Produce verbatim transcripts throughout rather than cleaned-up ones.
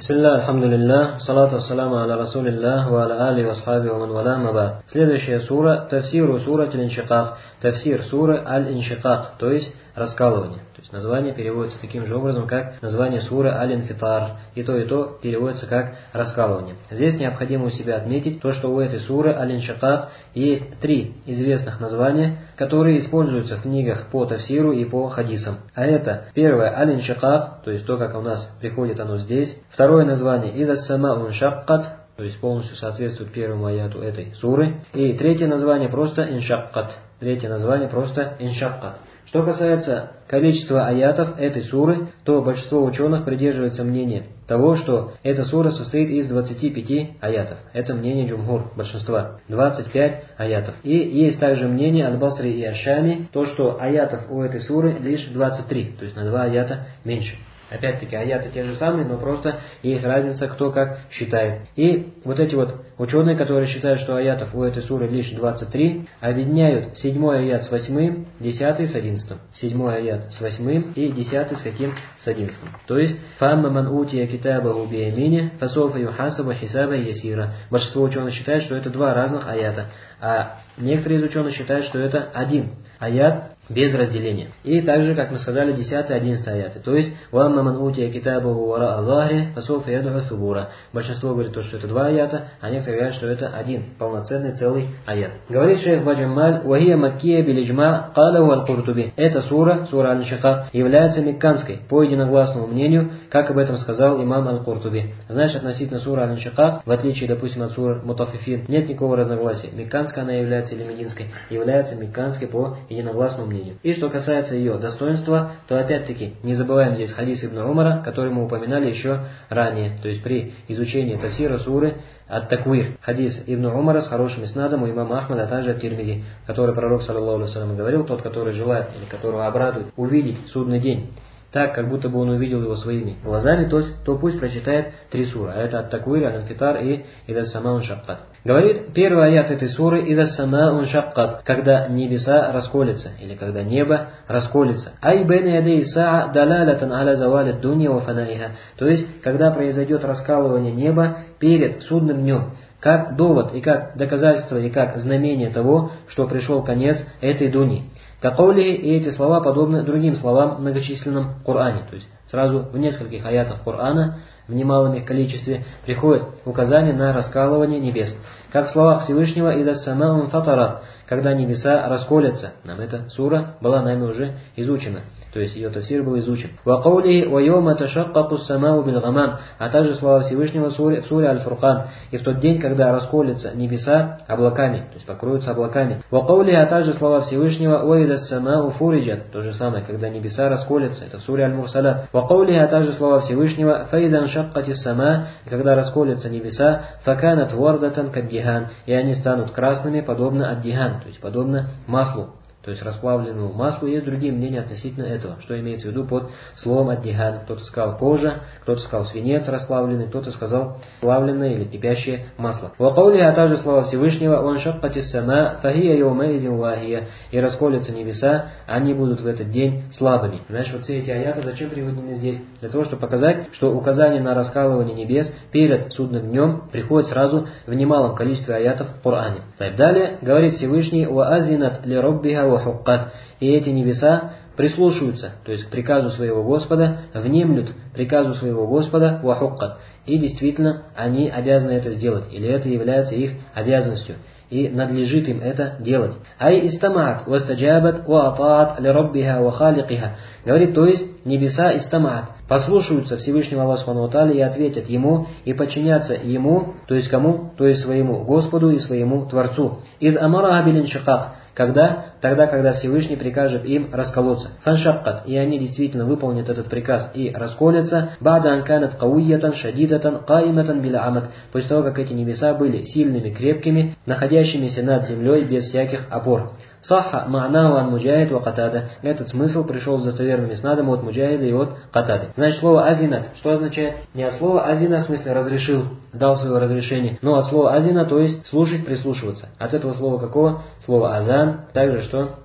Бисмилля, алхамдулилля, салату ассаламу аля расулилля, ва аля али ва асхаби ва ман вала маба. Следующая сура, тафсиру сура аль-иншикак, тафсир суры аль-иншикак, то есть раскалывание. То есть название переводится таким же образом, как название суры аль-инфитар. И то, и то переводится как раскалывание. Здесь необходимо у себя отметить то, что у этой суры аль-иншикак есть три известных названия, которые используются в книгах по тафсиру и по хадисам. А это первое аль-иншикак, то есть то, как у нас приходит оно здесь. Второе название «Иза самау иншаккат», то есть полностью соответствует первому аяту этой суры. И третье название просто иншаккат. Третье название просто иншаккат. Что касается количества аятов этой суры, то большинство ученых придерживается мнения того, что эта сура состоит из двадцати пяти аятов. Это мнение джумхур, большинства. двадцать пять аятов. И есть также мнение аль-Басри и аш-Шами, то, что аятов у этой суры лишь двадцать три, то есть на два аята меньше. Опять-таки, аяты те же самые, но просто есть разница, кто как считает. И вот эти вот ученые, которые считают, что аятов у этой суры лишь двадцать три, объединяют седьмой аят с восьмым, десятый с одиннадцатым. Седьмой аят с восьмым и десятый с каким? С одиннадцатым. То есть, «Фамма ман утия китабаху биямине, фасофа юхасабу хисаба ясира». Большинство ученых считает, что это два разных аята. А некоторые из ученых считают, что это один аят без разделения. И также, как мы сказали, десятый, одиннадцатый аяты. То есть, «Вамма ман утия китабаху вара азахри, фасофа ядуху субура». Большинство говорит, то, что это два аята, а некоторые говорят, что это один, полноценный целый аят. Говорит шейх Баджамаль, «Вахия маккия билиджма калаху аль-Куртуби». Эта сура, сура аль-Иншикак, является мекканской, по единогласному мнению, как об этом сказал имам аль-Куртуби. Знаешь, относительно сура аль-Иншикак, в отличие, допустим, от суры Мутаффифин, нет никакого разногласия. Мекканская она является или мединской, является мекканской по единогласному мнению. И что касается ее достоинства, то опять-таки не забываем здесь хадис Ибн Умара, который мы упоминали еще ранее. То есть при изучении тафсира суры ат-Таквир. Хадис Ибн Умара с хорошим иснадом у имама Ахмада, а также ат-Тирмизи, который пророк, саллаллаху алейхи ва саллям, говорил: тот, который желает или которого обрадует увидеть судный день так, как будто бы он увидел его своими глазами, то, то пусть прочитает три суры. А это ат-Таквир, аль-Инфитар и «Иза самау иншаккат». Говорит первый аят этой суры «Иза самау иншаккат», когда небеса расколятся, или когда небо расколется. «Ай бэна ядей саа далалатан аля завалит дунья ва фанаиха». То есть, когда произойдет раскалывание неба перед судным днем, как довод и как доказательство и как знамение того, что пришел конец этой дуни. Какоулихи, и эти слова подобны другим словам в многочисленном Коране. То есть сразу в нескольких аятах Корана, в немалом их количестве, приходит указание на раскалывание небес. Как в словах Всевышнего «Иза самау инфатарат», когда небеса расколятся. Нам эта сура была нами уже изучена. То есть ее тафсир был изучен. «Вакаулихи вайома ташаккаку самау билгамам», а также слова Всевышнего в суре, в суре Аль-Фуркан. И в тот день, когда расколятся небеса облаками, то есть покроются облаками. «Вакаулихи», а также слова Всевышнего «Вайда самау фуриджат», то же самое, когда небеса расколятся. Это в суре Аль-Мурсалат. «Вакаулихи», а также слова Всевышнего «Файдан шаккати сама», когда расколятся небеса «Факанат вардатан каддихан», и они станут красными, подобно аддихан, то есть подобно маслу. То есть расплавленному маслу. Есть другие мнения относительно этого. Что имеется в виду под словом аддихан. Кто-то сказал кожа, кто-то сказал свинец расплавленный, кто-то сказал плавленное или кипящее масло. Вакаули, а также слова Всевышнего, он шаккатис сама фахия йоумэйзин вахия, и расколятся небеса, они будут в этот день слабыми. Знаешь, вот все эти аяты зачем приведены здесь? Для того, чтобы показать, что указание на раскалывание небес перед судным днем приходит сразу в немалом количестве аятов в Коране. Далее говорит Всевышний: «Ваазинат ли роббиха вахуккат», и эти небеса прислушиваются, то есть к приказу своего Господа, внемлют приказу своего Господа вахуккат. И действительно, они обязаны это сделать, или это является их обязанностью, и надлежит им это делать. «Ай истамаат вастаджабат ва атаат ли роббиха ва халикиха». Говорит, то есть небеса истамаат послушаются Всевышнего Аллаха Субхану ва Тааля и ответят Ему, и подчинятся Ему, то есть кому? То есть своему Господу и своему Творцу. «Из амараха билин шакак». Когда? Тогда, когда Всевышний прикажет им расколоться. «Фаншаккат», и они действительно выполнят этот приказ и расколятся. «Бада анканат кауйятан шадидатан каиматан биля амат». После того, как эти небеса были сильными, крепкими, находящимися над землей без всяких опор. «Сахха ма'наху ан муджахид ва катада». Этот смысл пришел с достоверным иснадом от Муджахида и от Катады. Значит, слово азинат, что означает? Не от слова азина, в смысле разрешил, дал свое разрешение, но от слова азина, то есть слушать, прислушиваться. От этого слова какого? Слова азан, также что?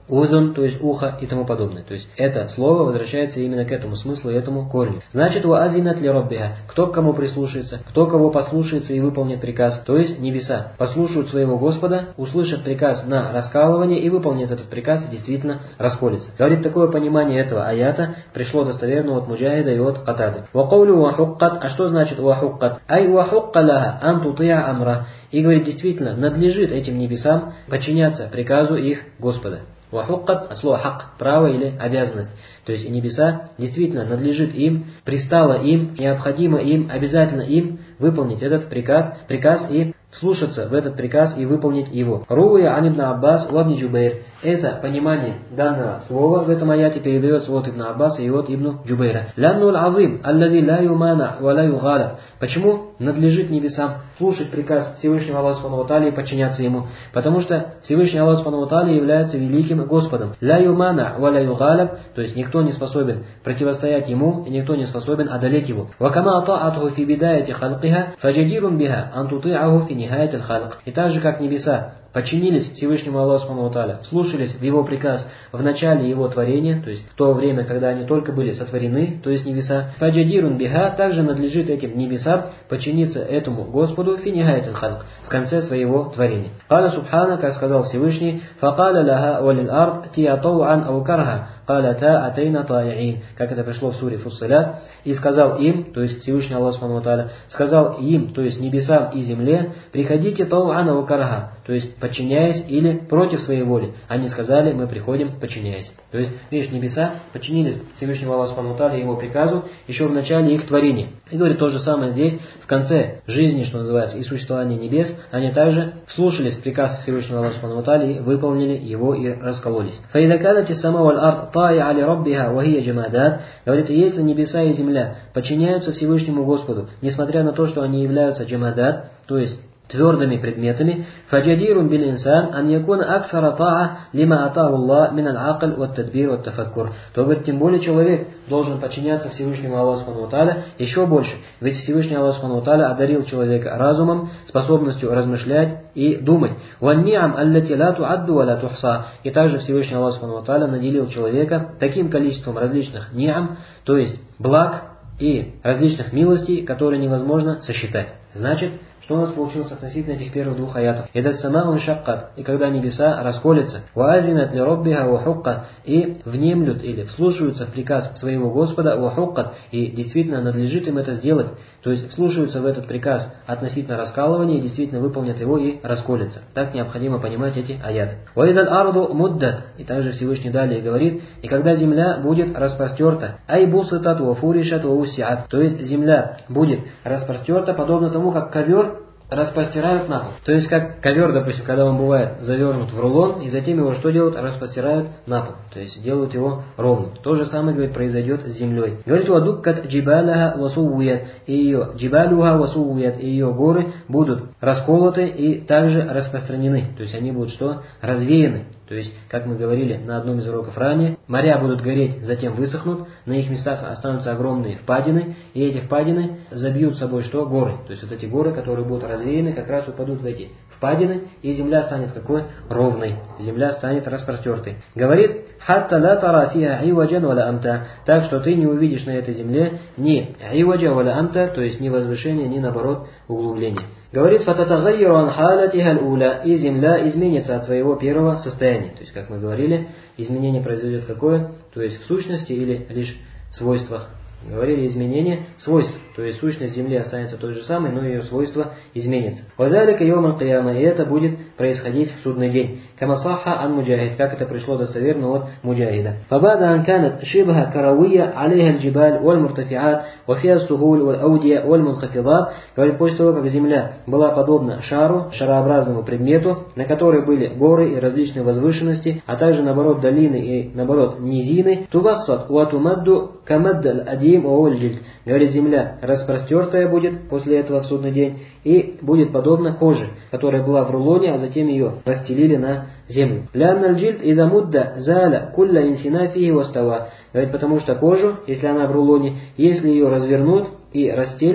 узун, то есть ухо и тому подобное. То есть это слово возвращается именно к этому смыслу и этому корню. Значит, ва азинат ли роббиха, кто к кому прислушается, кто кого послушается и выполнит приказ, то есть небеса, послушают своего Господа, услышат приказ на раскалывание и выполнят этот приказ и действительно расколется. Говорит, такое понимание этого аята пришло достоверно от Муджахида и от Катады. Ва каулю ва хуккат, а что значит ва хуккат? Ай ва хукка лаха ан тутиа амра. И говорит, действительно, надлежит этим небесам подчиняться приказу их Господа. Вахуккат от слова хак, право или обязанность. То есть небеса действительно надлежит им, пристало им, необходимо им, обязательно им выполнить этот приказ, приказ и вслушаться в этот приказ и выполнить его. Руя ан ибн Аббас ва ибн Джубейр. Это понимание данного слова в этом аяте передается от Ибн Аббаса и от Ибн Джубейра. Лянну аль-азим, аллази ла юмана ва ла югалаб. Почему надлежит небесам слушать приказ Всевышнего Аллаха Субхану ва Тааля и подчиняться ему? Потому что Всевышний Аллах Субхану ва Тааля является великим Господом. Ла юмана ва ла югалаб, то есть никто не способен противостоять ему и никто не способен одолеть его. Ва кама таатуху фи бидаяти халқиха фаджадирун биха ан тути'аху фи нихаяти аль-халқ. И так же как небеса подчинились Всевышнему Аллаху Субхану ва Тааля, слушались в его приказ в начале его творения, то есть в то время, когда они только были сотворены, то есть небеса. Фаджадирун биха, также надлежит этим небесам подчиниться этому Господу фи нихаяти аль-халқ, в конце своего творения. Каля субхана, как сказал Всевышний, факаля лаха валил ард тия тау'ан ау карха, каля та атейна таи'ин, как это пришло в суре Фуссилят, и сказал им, то есть Всевышний Аллах Субхану ва Тааля, сказал им, то есть небесам и земле, приходите тау'ан ау карха, то есть подчиняясь или против своей воли. Они сказали, мы приходим, подчиняясь. То есть, видишь, небеса подчинились Всевышнему Аллаху Субхану ва Тааля его приказу еще в начале их творения. И говорит то же самое здесь, в конце жизни, что называется, и существования небес, они также слушались приказ Всевышнего Аллаха Субхану ва Тааля и выполнили его и раскололись. Фаида канати сама валь ард таи'а ли раббиха ва хия джамадат. Говорит, если небеса и земля подчиняются Всевышнему Господу, несмотря на то, что они являются джамадат, то есть твердыми предметами, фаджадирун бил инсан ан якуна аксара таа лима атаху Аллах мин аль-акл ват тадбир ват тафаккур. То говорит, тем более человек должен подчиняться Всевышнему Аллаху Субхану ва Тааля еще больше. Ведь Всевышний Аллах Субхану ва Тааля одарил человека разумом, способностью размышлять и думать. Ван ни'ам аллати ла ту'адду ва ла тухса. И также Всевышний Аллах Субхану ва Тааля наделил человека таким количеством различных ни'ам, то есть благ и различных милостей, которые невозможно сосчитать. Значит, что у нас получилось относительно этих первых двух аятов? «Ида самау шаккат», и когда небеса расколятся, «Ва азинат ли роббиха ва хуккат», и внемлют или вслушаются в приказ своего Господа, «Ва хуккат», и действительно надлежит им это сделать, то есть вслушаются в этот приказ относительно раскалывания и действительно выполнят его и расколятся. Так необходимо понимать эти аяты. «Ва идаль арду муддат», и также Всевышний далее говорит, «И когда земля будет распростерта, ай бусытат ва фуришат ва усиат», то есть земля будет распростерта, подобно тому, как ковер распростирают на пол. То есть как ковер, допустим, когда он бывает завернут в рулон, и затем его что делают? Распростирают на пол. То есть делают его ровным. То же самое, говорит, произойдет с землей. Говорит, вадуккат джибаляха васувуят, и ее джибалюха васувуят, и ее горы будут расколоты и также распространены. То есть они будут что? Развеяны. То есть, как мы говорили на одном из уроков ранее, моря будут гореть, затем высохнут, на их местах останутся огромные впадины, и эти впадины забьют с собой что? Горы. То есть вот эти горы, которые будут развеяны, как раз упадут в эти впадины, и земля станет какой? Ровной. Земля станет распростертой. Говорит, «Хатта ла тара фиха иваджан вала амта», так что ты не увидишь на этой земле ни иваджа вала амта, то есть ни возвышения, ни наоборот углубления. Говорит, «Фататагайру ан халатиха аль-уля», и земля изменится от своего первого состояния. То есть, как мы говорили, изменение произойдет какое? То есть в сущности или лишь в свойствах. Говорили изменение свойств, то есть сущность земли останется той же самой, но ее свойства изменятся. «Вазалика йоум аль-кияма», и это будет происходить в судный день. «Кама сахха ан муджахид», как это пришло достоверно от муджахида. «Фабада ан канат шибха каравия алейха аль-джибаль валь муртафиат ва фиа сухуль валь аудия валь мунхафидат». Говорит, после того, как земля была подобна шару, шарообразному предмету, на которой были горы и различные возвышенности, а также наоборот долины и наоборот низины, тувассат ва тумадду камаддаль адим ооль джильд. Говорит, земля распростертая будет после этого в судный день и будет подобна коже, которая была в рулоне, а затем ее расстелили на землю. Лянна аль-джильд иза мудда заля кулля инсинафихи вастава. Говорит, потому что кожу, если она в рулоне, если ее развернут и расстелят,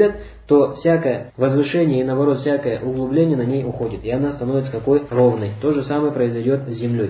то всякое возвышение и наоборот всякое углубление на ней уходит, и она становится какой? Ровной. То же самое произойдет с землей.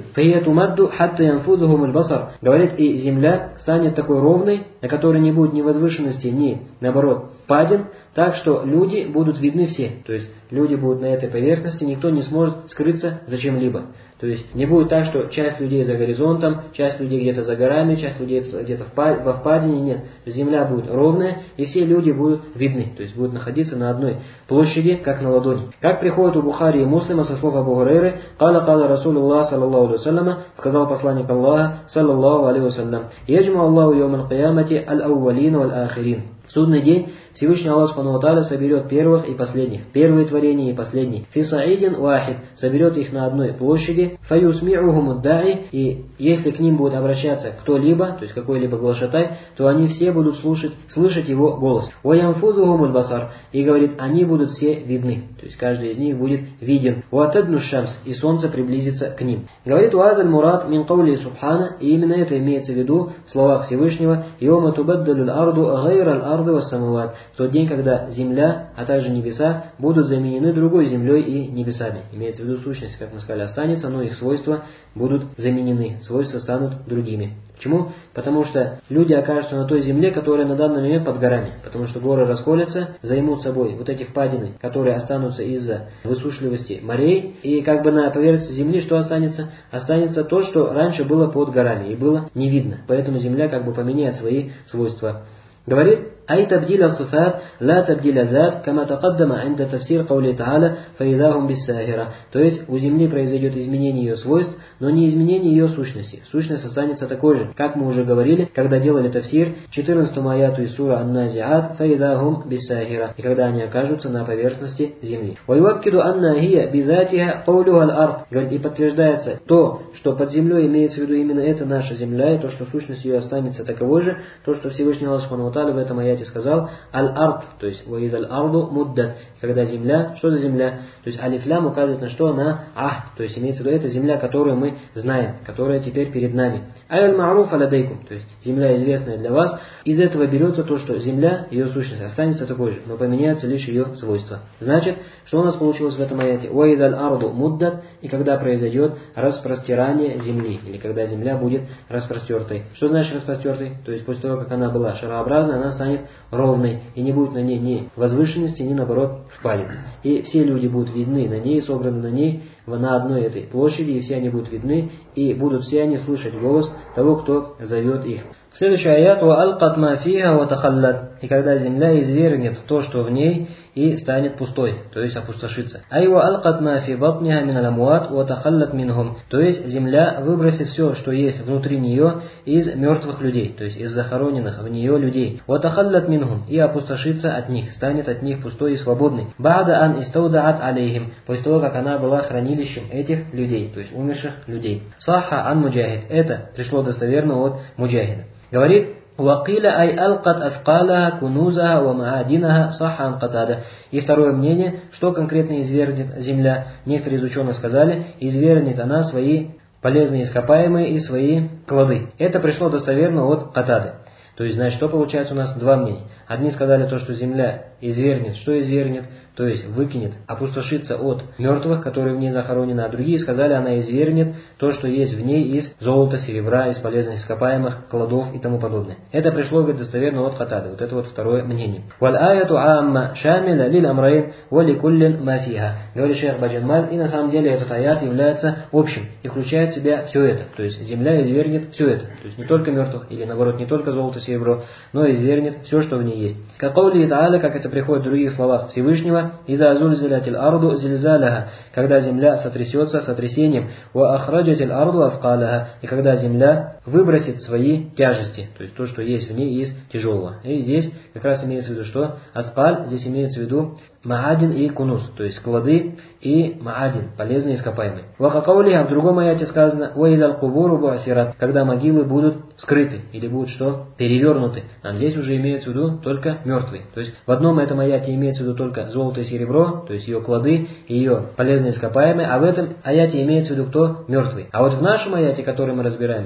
Говорит, и земля станет такой ровной, на которой не будет ни возвышенности, ни наоборот падин, так что люди будут видны все. То есть люди будут на этой поверхности, никто не сможет скрыться за чем-либо. То есть не будет так, что часть людей за горизонтом, часть людей где-то за горами, часть людей где-то во впадине. Нет. Земля будет ровная, и все люди будут видны. То есть будут находиться на одной площади, как на ладони. Как приходит у Бухари и Муслима со слов Абу Гурейры, «Кала кала Расулуллах, саллаллаху алейхи вассалям», сказал посланник Аллаха, саллаллаху алейхи вассалям, «Яджма Аллаху йомал киямати аль-аувалин валь-ахирин». В судный день Всевышний Аллах Субхану ва Тааля соберет первых и последних, первые творения и последние. Фи саидин вахид, соберет их на одной площади. Фаюсми'ухум уддаи, и если к ним будет обращаться кто-либо, то есть какой-либо глашатай, то они все будут слушать, слышать его голос. Ваямфудухум аль-басар, и говорит, они будут все видны, то есть каждый из них будет виден. Ватадну шамс, и солнце приблизится к ним. Говорит Уадаль Мурад мин каули субхана, и именно это имеется в виду в словах Всевышнего, йома тубаддалю арду гайра аль-арды вассамават, в тот день, когда земля, а также небеса будут заменены другой землей и небесами. Имеется в виду сущность, как мы сказали, останется, но их свойства будут заменены, свойства станут другими. Почему? Потому что люди окажутся на той земле, которая на данный момент под горами. Потому что горы расколятся, займут собой вот эти впадины, которые останутся из-за высушливости морей. И как бы на поверхности земли что останется? Останется то, что раньше было под горами и было не видно. Поэтому земля как бы поменяет свои свойства. Говорит, أي تبديل الصفات لا تبديل ذات كما تقدم عند تفسير قوله تعالى فإذا هم بالساهرة. То есть у земли произойдет изменение ее свойств, но не изменение ее сущности. Сущность останется такой же, как мы уже говорили, когда делали тафсир четырнадцатому аяту из сура Ан-Назиат فإذا هم بالساهرة, и когда они окажутся на поверхности земли. ويؤكد أن هي بذاتها قولها الأرض. Говорит, и подтверждается то, что под землей имеется в виду именно эта наша земля, и то, что сущность ее останется таковой же, то, что Всевышний Аллах Субхану ва Тааля в этом аяте сказал, аль-ард, то есть «Ваид аль-арду муддат», когда земля, что за земля? То есть алифлям указывает на что? На ахд, то есть имеется в виду это земля, которую мы знаем, которая теперь перед нами. Аль-ма'руф аладейкум, то есть земля известная для вас. Из этого берется то, что земля, ее сущность останется такой же, но поменяются лишь ее свойства. Значит, что у нас получилось в этом аяте? «Ваид аль-арду муддат», и когда произойдет распростирание земли, или когда земля будет распростертой. Что значит распростертой? То есть после того, как она была шарообразной, она станет ровной, и не будет на ней ни возвышенности, ни наоборот впадин. И все люди будут видны на ней, собраны на ней, на одной этой площади, и все они будут видны, и будут все они слышать голос того, кто зовет их. Следующий аят «Ваалкат ма фиха ва тахаллат», и когда земля извергнет то, что в ней, и станет пустой, то есть опустошится. Ай ваалкат ма фи батниха мин аламуат ва тахаллат минхум, то есть земля выбросит все, что есть внутри нее из мертвых людей, то есть из захороненных в нее людей. Ва тахаллат минхум, и опустошится от них, станет от них пустой и свободной. Ба'да ан истаудаат алейхим, после того, как она была хранилищем этих людей, то есть умерших людей. Саха ан муджахид, это пришло достоверно от муджахида. Говорит, وَقِيلَ أَيْ أَلْقَتْ أَثْقَالَهَا كُنُوزَهَا وَمَعَادِنَهَا صَحَّ عَنْ قَتَادَةَ. И второе мнение, что конкретно извергнет земля. Некоторые из ученых сказали, извергнет она свои полезные ископаемые и свои клады. Это пришло достоверно от Катады. То есть, значит, что получается у нас? Два мнения. Одни сказали то, что земля извергнет. Что извергнет? То есть выкинет, опустошится от мертвых, которые в ней захоронены, а другие сказали, она извергнет то, что есть в ней из золота, серебра, из полезных ископаемых, кладов и тому подобное. Это пришло, говорит, достоверно от Катады. Вот это вот второе мнение. Валь аяту амма шамиля лил амрайн вали куллин мафиха. Говорит шейх Баджанмаль, и на самом деле этот аят является общим и включает в себя все это. То есть земля извергнет все это. То есть не только мертвых, или наоборот, не только золото, серебро, но извергнет все, что в ней есть. Как каули та'аля, как это приходит в других словах Всевышнего, «Ида зульзилятиль арду зильзаляха», когда земля сотрясется сотрясением, «Ва ахраджатиль арду афкаляха», и когда земля выбросит свои тяжести, то есть то, что есть в ней из тяжелого. И здесь как раз имеется в виду, что аскаль, здесь имеется в виду маадин и кунус, то есть клады и маадин, полезные ископаемые. Вахакаулиха, в другом аяте сказано, «Ваидал кубуру буасират», когда могилы будут скрыты или будут что? Перевернуты. А здесь уже имеется в виду только мертвые. То есть в одном этом аяте имеется в виду только золото и серебро, то есть ее клады и ее полезные ископаемые, а в этом аяте имеется в виду кто? Мертвый. А вот в нашем аяте, который мы разбираем, в нем имеется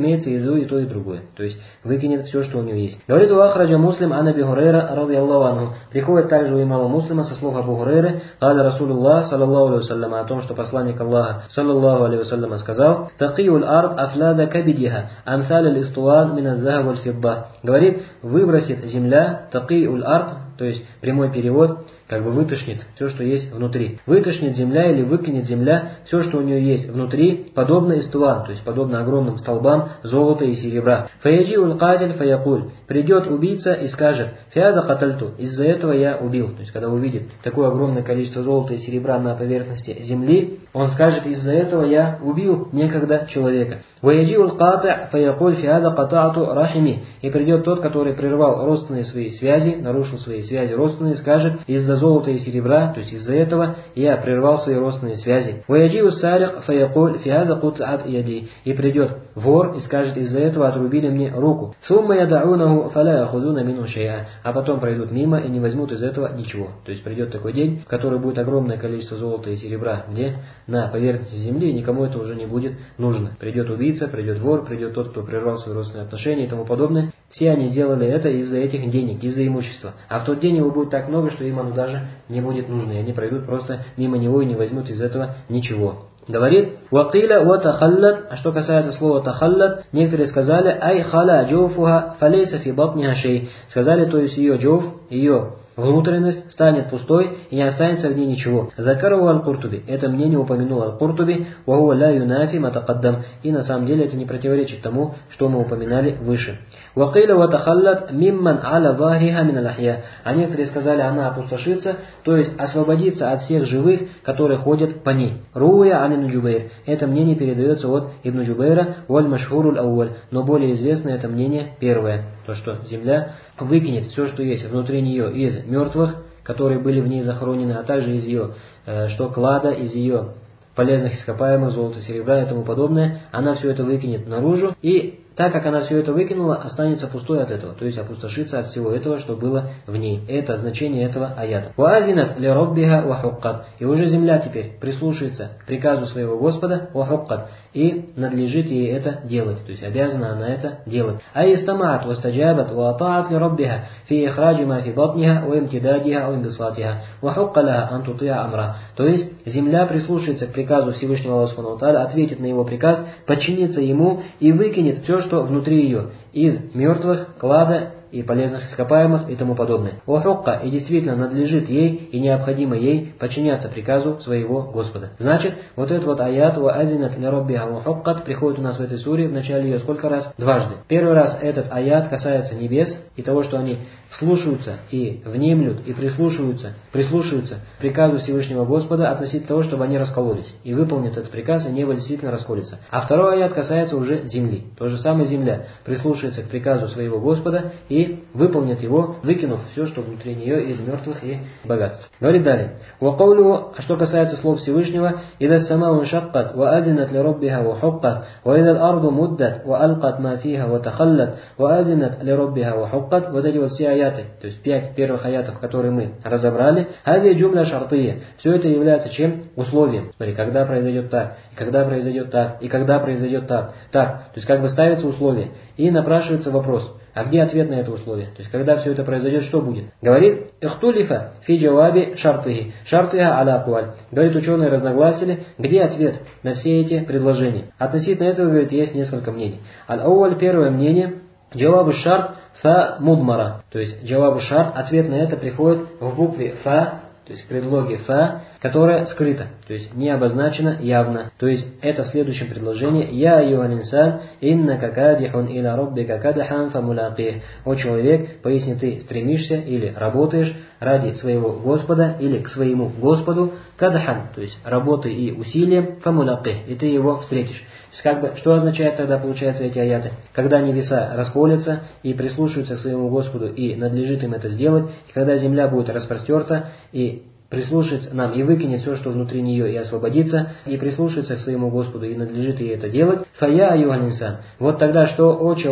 имеется и то, и то, и другое. То есть выкинет все, что у него есть. Говорит у Ахраджа Муслим ан Аби Хурейра ради Аллаху анху. Приходит также у имама Муслима со слов Абу Хурейры, каля Расулуллах саллаллаху алейхи вассаляма, о том, что посланник Аллаха саллаллаху алейхи вассаляма сказал: «Такиюль ард афляда кабидиха, амсаль листуан миназзахаб валь фидда». Говорит, выбросит земля, такиюль ард, то есть прямой перевод, как бы вытошнит все, что есть внутри. Вытошнит земля или выкинет земля все, что у нее есть внутри, подобно истуан, то есть подобно огромным столбам золота и серебра. Фаяджиуль катиль фаякуль. Придет убийца и скажет: фиаза катальту, из-за этого я убил. То есть когда увидит такое огромное количество золота и серебра на поверхности земли, он скажет: из-за этого я убил некогда человека. Ваяджиуль катиль фаякуль фиаза катаату рахими. И придет тот, который прервал родственные свои связи, нарушил свои связи родственные, скажет: из-за золота и серебра, то есть из-за этого я прервал свои родственные связи. Ваяджиуль сарик фаякуль фиаза кутат яди. И придет вор и скажет: из-за этого отрубили мне руку. Сумма ядаунаху фаля яхудуна мину шейа. А потом пройдут мимо и не возьмут из этого ничего. То есть придет такой день, в который будет огромное количество золота и серебра, где на поверхности земли, и никому это уже не будет нужно. Придет убийца, придет вор, придет тот, кто прервал свои родственные отношения и тому подобное. Все они сделали это из-за этих денег, из-за имущества. А в тот день его будет так много, что им оно даже не будет нужно. И они пройдут просто мимо него и не возьмут из этого ничего. Говорит, «Вакиля ва тахаллат», а что касается слова «тахаллат», некоторые сказали, «Ай хала джоуфуха фалейса фи батниха шей». Сказали, то есть ее джоуф, ее внутренность станет пустой и не останется в ней ничего. Закару аль-Куртуби. Это мнение упомянул аль-Куртуби. Вахуа ля юнафи матакаддам. И на самом деле это не противоречит тому, что мы упоминали выше. Вакиля ва тахаллат мимман аля захриха мин аль-ахья. А некоторые сказали, она опустошится, то есть освободится от всех живых, которые ходят по ней. Руя ан ибн Джубейр. Это мнение передается от Ибн Джубейра, валь машхуруль ауаль. Но более известное это мнение первое. То, что земля выкинет все, что есть внутри нее из мертвых, которые были в ней захоронены, а также из ее э, что клада, из ее полезных ископаемых, золота, серебра и тому подобное. Она все это выкинет наружу, и так как она все это выкинула, останется пустой от этого, то есть опустошится от всего этого, что было в ней. Это значение этого аята. «Ваазинат ли роббиха ва хуккат». И уже земля теперь прислушается к приказу своего Господа ва хуккат, и надлежит ей это делать, то есть обязана она это делать. «Ай истамаат ва стаджабат ва атаат ли роббиха фи ихраджи ма фи батниха ва имтидадиха ва имбисатиха ва хукка лаха ан тутиа амра». То есть земля прислушается к приказу Всевышнего Аллаха Субхану ва Тааля, ответит на его приказ, подчинится ему и выкинет все, что внутри ее, из мертвых, клада и полезных ископаемых и тому подобное. Вахукка, и действительно надлежит ей и необходимо ей подчиняться приказу своего Господа. Значит, вот этот вот аят ва азинат ли роббиха вахуккат приходит у нас в этой суре, в начале ее сколько раз? Дважды. Первый раз этот аят касается небес и того, что они слушаются и внемлют и прислушиваются, прислушиваются к приказу Всевышнего Господа относительно того, чтобы они раскололись. И выполнят этот приказ, и небо действительно расколется. А второй аят касается уже земли. То же самое земля прислушается к приказу своего Господа и выполнит его, выкинув все, что внутри нее из мертвых и богатств. Говорит далее. «Вакаулю», а что касается слов Всевышнего, «Ида самау шаккат, ва азинат ли роббиха ва хуккат, ва ида арду муддат, ва алкат ма фиха ва тахаллат, ва азинат ли роббиха ва хуккат». Вот эти вот все аяты, то есть пять первых аятов, которые мы разобрали, «Хади джумля шартия». Все это является чем? Условием. Смотри, когда произойдет так, и когда произойдет так, и когда произойдет так. Так, то есть как бы ставится условие. И напрашивается вопрос. А где ответ на это условие? То есть, когда все это произойдет, что будет? Говорит, «Ихтулифа фи джаваби шартыхи, шартыха аля акуаль». Говорит, ученые разногласили, где ответ на все эти предложения. Относительно этого, говорит, есть несколько мнений. Аль-ауаль, первое мнение, джавабу шарт фа мудмара. То есть, джавабу шарт, ответ на это приходит в букве фа, то есть в предлоге фа, которая скрыта, то есть не обозначена явно. То есть это в следующем предложении: «Я аюхан инсан, иннака кадихун иля роббика кадахан фамулаких». О человек, поясни, ты стремишься или работаешь ради своего Господа или к своему Господу кадахан, то есть работой и усилием, фамулаких, и ты его встретишь. То есть как бы, что означает тогда, получается, эти аяты? Когда небеса расколятся и прислушаются к своему Господу, и надлежит им это сделать, и когда земля будет распростерта, и прислушается нам, и выкинет все, что внутри нее, и освободится, и прислушается к своему Господу, и надлежит ей это делать, фая аюхан инсан. Вот тогда что, о человек?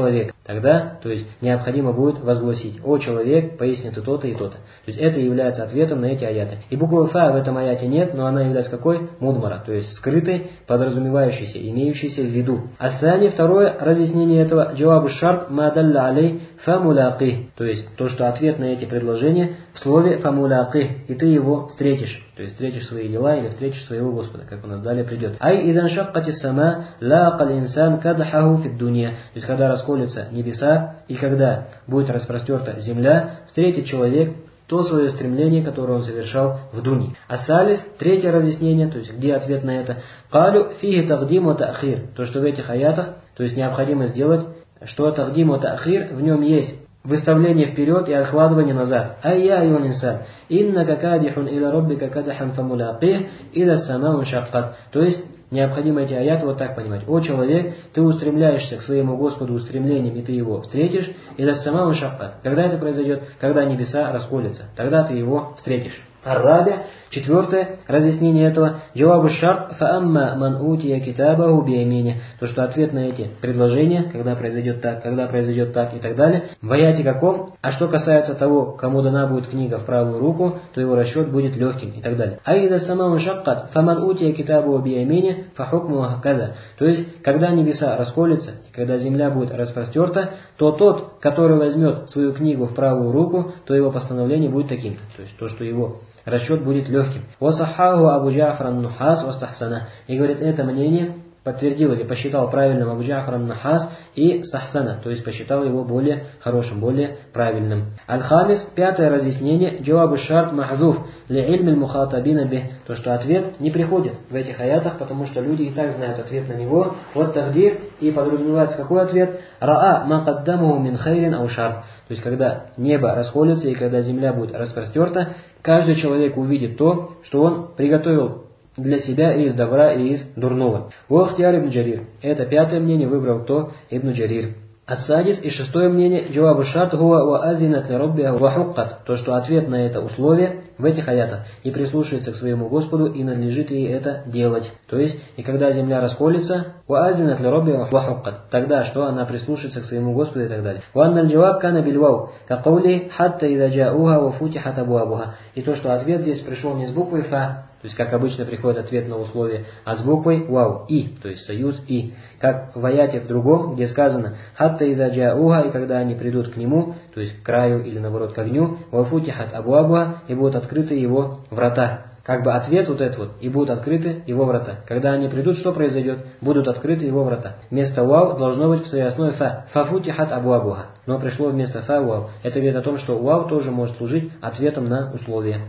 тогда, то есть, необходимо будет возгласить: «О человек, поясни ты то-то и то-то». То есть, это является ответом на эти аяты. И буквы «фа» в этом аяте нет, но она является какой? Мудмара, то есть, скрытой, подразумевающейся, имеющейся в виду. Асани, второе разъяснение этого: «Джавабу шарт ма далля алей фамулaqih». То есть, то, что ответ на эти предложения в слове фамулaqih, и ты его встретишь. То есть, встретишь свои дела или встретишь своего Господа, как у нас далее придет. Ай идан шаккати сама лaqал инсан кадхаху фид дунья. То есть, когда расколется небеса и когда будет распростерта земля, встретит человек то свое стремление, которое он совершал в дуне. Асалис, третье разъяснение, то есть где ответ на это? Калю фиги тагдим ва та'хир. То, что в этих аятах, то есть необходимо сделать, что тагдим ва та'хир, в нем есть выставление вперед и откладывание назад. Айя юн инсан, иннака кадихун иля роббика кадахан фамулaqih иля самаун шаккат. То есть необходимо эти аяты вот так понимать. О человек, ты устремляешься к своему Господу устремлением, и ты его встретишь. Иля самаун шаккат. Когда это произойдет? Когда небеса расколются. Тогда ты его встретишь. Ар-раби, четвертое разъяснение этого: джавабу шарт фаамма ман утия китабаху биямини. То, что ответ на эти предложения, когда произойдет так, когда произойдет так и так далее, в аяте каком? А что касается того, кому дана будет книга в правую руку, то его расчет будет легким и так далее. Аида самаун шаккат фаман утия китабаху биямини фахукму хаказа. То есть, когда небеса расколются, когда земля будет распростерта, то тот, который возьмет свою книгу в правую руку, то его постановление будет таким-то. То есть, то, что его расчет будет легким. Васахаху Абу Джафар ан-Нухас вастахсана. И говорит, это мнение подтвердил или посчитал правильным Абу Джафар ан-Нухас и Сахсана, то есть посчитал его более хорошим, более правильным. Аль-Хамис, пятое разъяснение: джавабу шарт махзуф ли ильми мухатабина бих. То, что ответ не приходит в этих аятах, потому что люди и так знают ответ на него. Вот тагдир, и подразумевается какой ответ? Раа ма каддамуху мин хайрин ау шар. То есть, когда небо расколется и когда земля будет распростерта, каждый человек увидит то, что он приготовил для себя и из добра, и из дурного. Уахтиар ибн Джарир. Это пятое мнение выбрал кто? Ибн Джарир. Ас-садис, и шестое мнение: джавабу шарт хуа ва азинат ли роббиха ва хуккат. То, что ответ на это условие в этих аятах: и прислушается к своему Господу, и надлежит ей это делать. То есть, и когда земля расколется, ва азинат ли роббиха ва хуккат, тогда что? Она прислушается к своему Господу и так далее. Ва анналь джаваб кана бильвау кaqаули хатта ида джауха ва футихат абуабуха. И то, что ответ здесь пришел не с буквой фа, то есть, как обычно приходит ответ на условие, а с буквой вау, и, то есть союз и. Как в аяте в другом, где сказано «Хатта иза джауха», и когда они придут к нему, то есть к краю или наоборот к огню, «Вафутихат абуабуха», и будут открыты его врата. Как бы ответ вот этот вот, и будут открыты его врата. Когда они придут, что произойдет? Будут открыты его врата. Вместо вау должно быть в своей основе фа. «Фафутихат абуабуха». Но пришло вместо фа вау. Это говорит о том, что вау тоже может служить ответом на условие.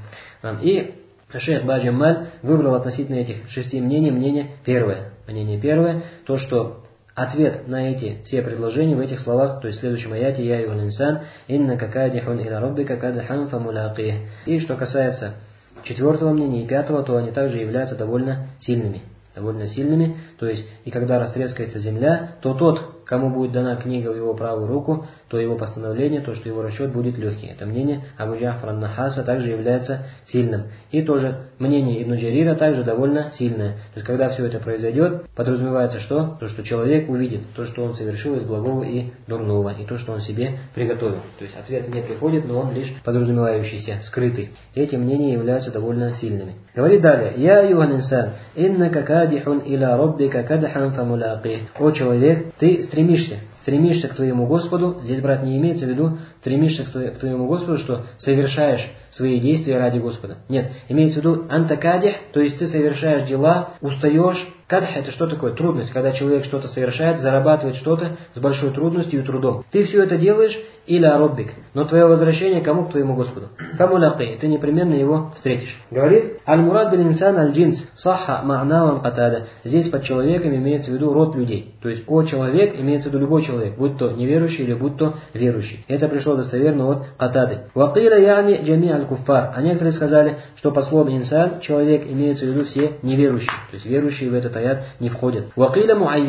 И шейх Ба-Джамаль выбрал относительно этих шести мнений мнение первое. Мнение первое, то, что ответ на эти все предложения в этих словах, то есть в следующем аяте «Я юхан инсан, иннака кадихун иля роббика кадхан фамулaqih». И что касается четвертого мнения и пятого, то они также являются довольно сильными. Довольно сильными, то есть и когда растрескается земля, то тот, кому будет дана книга в его правую руку, то его постановление, то, что его расчет будет легкий. Это мнение Абу Джафара ан-Нахаса также является сильным. И тоже мнение Ибн Джарира также довольно сильное. То есть, когда все это произойдет, подразумевается что? То, что человек увидит то, что он совершил из благого и дурного, и то, что он себе приготовил. То есть, ответ не приходит, но он лишь подразумевающийся, скрытый. И эти мнения являются довольно сильными. Говорит далее: «Я юхан инсан, иннака кадихун иля роббика кадхан фамулaqih». О человек, ты стремишься, стремишься к твоему Господу. Здесь, брат, не имеется в виду стремишься к твоему Господу, что совершаешь свои действия ради Господа. Нет, имеется в виду антакадих, то есть ты совершаешь дела, устаешь. Кадх — это что такое? Трудность. Когда человек что-то совершает, зарабатывает что-то с большой трудностью и трудом. Ты все это делаешь или ароббик, но твое возвращение кому? К твоему Господу. Фамулaqih, ты непременно его встретишь. Говорит: аль-мурад бил инсан аль-джинс сахха ма'на ван катада. Здесь под человеком имеется в виду род людей. То есть о человек имеется в виду любой человек, будь то неверующий или будь то верующий. Это пришло достоверно от Катады. Вакила яни джами аль-куффар. А некоторые сказали, что по слову инсан человек имеется в виду все неверующие. То есть верующие в этот аят не входят. Вакила муайян.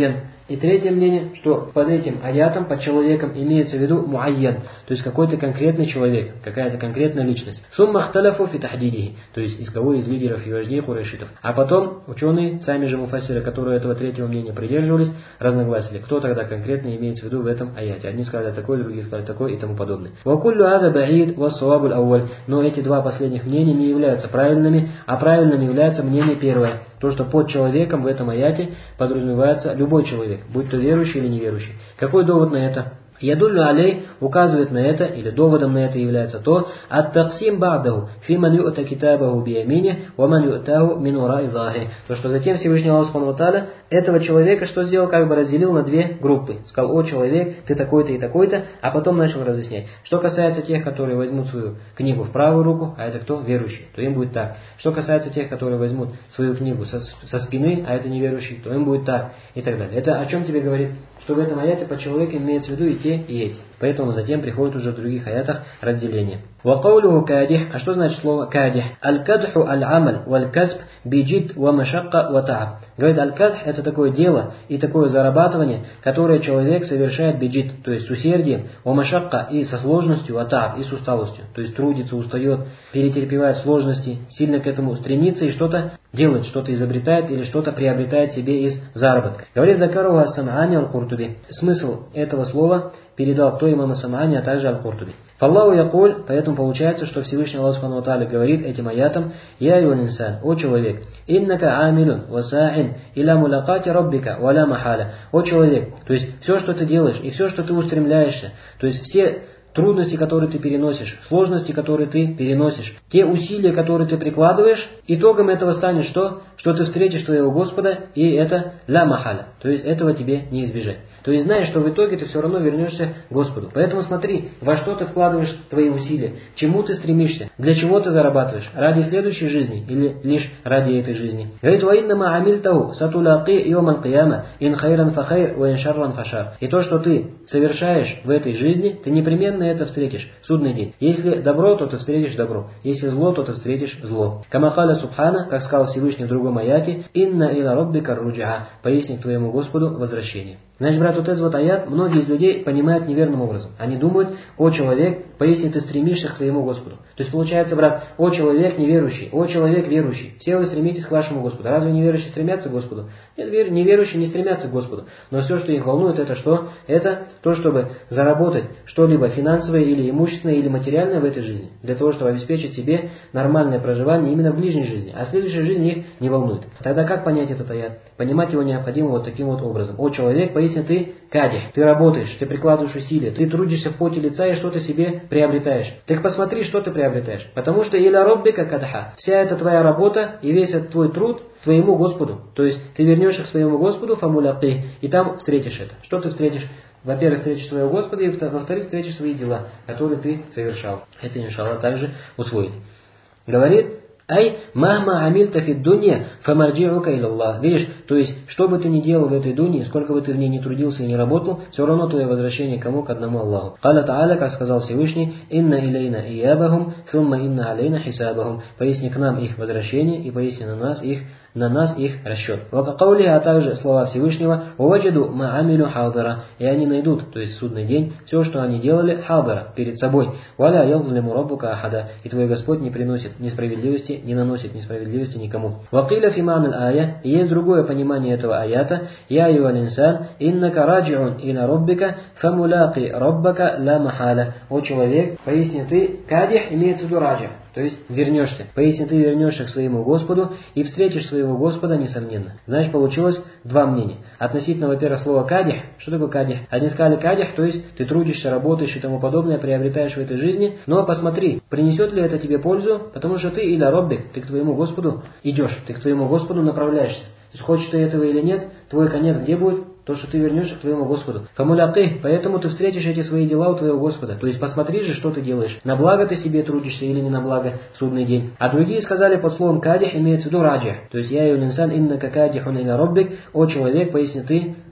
И третье мнение, что под этим аятом, под человеком имеется в виду муайян, то есть какой-то конкретный человек, какая-то конкретная личность. Сумма хталяфу фи тахдидихи, то есть из кого из лидеров и вождей курайшитов. А потом ученые, сами же муфассиры, которые этого третьего мнения придерживались, разногласили, кто тогда конкретно имеется в виду в этом аяте. Одни сказали такой, другие сказали такой и тому подобное. Вакуллю ада баид вассавабуль ауаль. Но эти два последних мнения не являются правильными, а правильным является мнение первое. То, что под человеком в этом аяте подразумевается любой человек, будь то верующий или неверующий. Какой довод на это? Ядуллю алей указывает на это, или доводом на это является то, ат-таксим ба'даху, фи ман ю'та китабаху биямине, ва ман ю'таху мин ура'i захри. То, что затем Всевышний Аллах Субхану ва Тааля этого человека что сделал, как бы разделил на две группы. Сказал: о человек, ты такой-то и такой-то, а потом начал разъяснять. Что касается тех, которые возьмут свою книгу в правую руку, а это кто? Верующий, то им будет так. Что касается тех, которые возьмут свою книгу со, со спины, а это неверующий, то им будет так, и так далее. Это о чем тебе говорит? Что в этом аяте под человеком имеется в виду и те, и эти. Поэтому затем приходит уже в других аятах разделение. وَقَوْلُهُ كَادِحْ. А что значит слово кадих? Аль-кадху аль-амаль валь-касб биджид ва машакка ва та'аб. Говорит, аль-кадх — это такое дело и такое зарабатывание, которое человек совершает биджид, то есть с усердием, ва машакка и со сложностью, ва та'аб и с усталостью. То есть трудится, устает, перетерпевает сложности, сильно к этому стремится и что-то делает, что-то изобретает или что-то приобретает себе из заработка. Говорит Закару ас-Сам'ани аль-Куртуби. Смысл этого слова передал кто? Имам ас-Сам'ани, а также аль-Куртуби. Фаллаху якуль, поэтому получается, что Всевышний Аллах Субхану ва Тааля говорит этим аятом: «Я юн инсан, о человек, иннака амилун васаин иля мулакати раббика валя махаля». О человек, то есть все, что ты делаешь и все, что ты устремляешься, то есть все трудности, которые ты переносишь, сложности, которые ты переносишь, те усилия, которые ты прикладываешь, итогом этого станет что? Что ты встретишь твоего Господа, и это ля махаля, то есть этого тебе не избежать. То есть знаешь, что в итоге ты все равно вернешься к Господу. Поэтому смотри, во что ты вкладываешь твои усилия, чему ты стремишься, для чего ты зарабатываешь, ради следующей жизни или лишь ради этой жизни. Говорит: «Ваиннама амильтаху сатулaqи йомал кияма ин хайран фа хайр ва ин шарран фа шар». И то, что ты совершаешь в этой жизни, ты непременно это встретишь в судный день. Если добро, то ты встретишь добро. Если зло, то ты встретишь зло. Камакаля Субхана, как сказал Всевышний в другом аяте: «Инна иля раббика руджа», поясни к твоему Господу возвращение. Значит, брат, вот этот вот аят многие из людей понимают неверным образом. Они думают: о человек, поясни, ты стремишься к твоему Господу. То есть получается, брат, о человек неверующий, о человек верующий. Все вы стремитесь к вашему Господу. Разве неверующие стремятся к Господу? Нет, неверующие не стремятся к Господу. Но все, что их волнует, это что? Это то, чтобы заработать что-либо финансовое или имущественное, или материальное в этой жизни. Для того, чтобы обеспечить себе нормальное проживание именно в ближней жизни. А следующая жизнь их не волнует. Тогда как понять этот аят? Понимать его необходимо вот таким вот образом. О человек, поясни, ты кадих, ты работаешь, ты прикладываешь усилия, ты трудишься в поте лица и что-то себе приобретаешь. Так посмотри, что ты приобретаешь. Потому что иля роббика кадха. Вся эта твоя работа и весь этот твой труд твоему Господу. То есть ты вернешься к своему Господу, фамуляпи, и там встретишь это. Что ты встретишь? Во-первых, встретишь своего Господа, и во-вторых, встретишь свои дела, которые ты совершал. Это, иншаллах, также усвоить. Говорит: «Ай, махма амильта фид дунья, фамарджиука илаллах». Видишь, то есть, что бы ты ни делал в этой дуне, сколько бы ты в ней не трудился и не работал, все равно твое возвращение кому? К одному Аллаху. Каля Тааля, как сказал Всевышний: «Инна илейна иябахум, сумма инна алейна хисабахум». Поясни к нам их возвращение и поясни на нас их на нас их расчет. Вакакаули, а также слова Всевышнего: «Уваджиду маамилю хадара». И они найдут, то есть в судный день, все, что они делали, хадара, перед собой. «Валя ялзлиму раббука ахада». И твой Господь не приносит несправедливости, не наносит несправедливости никому. Вакиля фиман аль-ая. И есть другое понимание этого аята: «Я юан инсан, иннака раджиун иля раббика, фамулaqи раббака ла махаля». О человек, поясни, ты кадих, имеется в виду раджи. То есть вернешься. Поясни, ты вернешься к своему Господу и встретишь своего Господа, несомненно. Значит, получилось два мнения. Относительно, во-первых, слова кадих. Что такое кадих? Одни сказали кадих, то есть ты трудишься, работаешь и тому подобное, приобретаешь в этой жизни. Но посмотри, принесет ли это тебе пользу, потому что ты иля роббик, ты к твоему Господу идешь, ты к твоему Господу направляешься. То есть хочешь ты этого или нет, твой конец где будет? То, что ты вернешься к твоему Господу. Фамуляпты, поэтому ты встретишь эти свои дела у твоего Господа. То есть посмотри же, что ты делаешь. На благо ты себе трудишься или не на благо в судный день. А другие сказали под словом кадих имеется в виду раджих. То есть я юн инсан иннака кадихун иля раббик. О человек, поясни, ты